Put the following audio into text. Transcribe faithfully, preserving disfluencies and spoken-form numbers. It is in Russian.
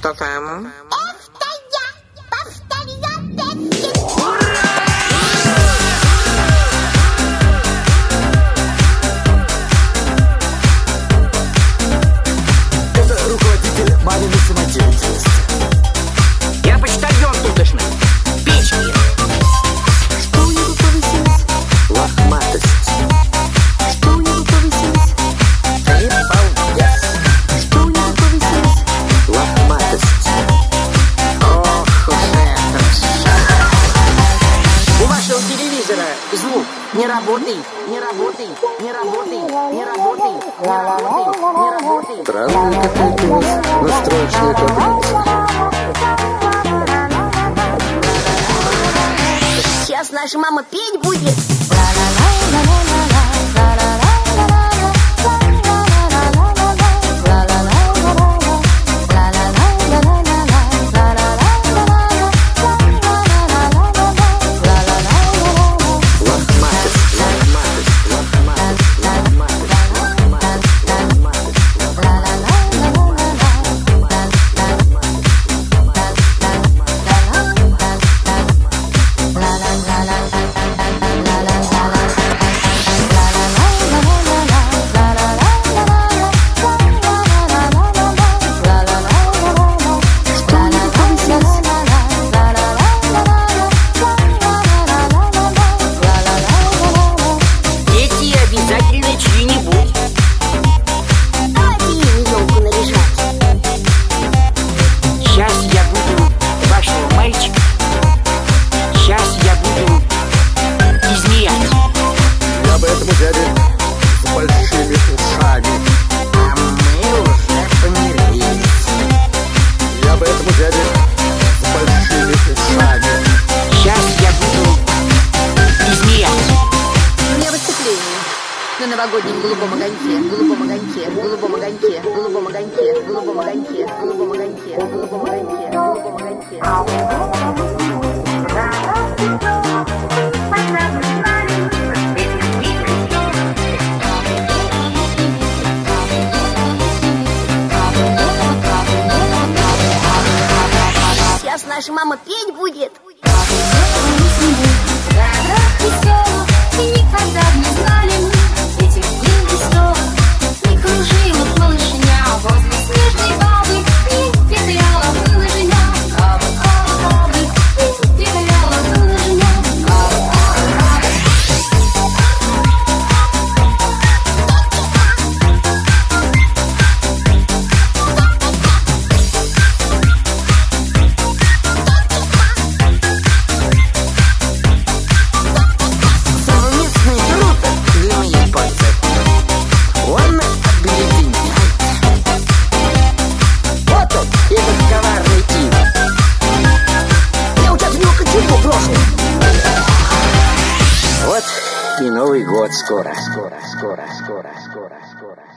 Кто там? Это я, повторяю, Пепси. Это руководитель маминой самодеятельности. Я почтальон тутошный. Печки. Что у него повысилось? Лохматость. Что у него повысилось? Балбес. Что у него повысилось? Лохматость. Ох уж этот шаг. У вашего телевизора звук не работает, не работает, не работает, не работает, не работает, не работает. Странная какая-то у вас настроечная таблица. Сейчас наша мама петь будет. На новогоднем голубом огоньке, голубом огоньке, голубом огоньке, голубом огоньке, голубом огоньке, голубом огоньке, голубом огоньке, голубом огоньке. Сейчас наша мама петь будет. Никогда не знали мы этих дней весов. Не кружила малышня возле снежной бабы, не петляла выложеня. Абы, абы, абы, не петляла выложеня. Абы, абы, абы. Совместный труд для моей пользы. Он объединяет. Вот он, этот коварный тип. Я у тебя в него кочергу брошу. Вот и Новый год скоро, скоро, скоро, скоро, скоро, скоро.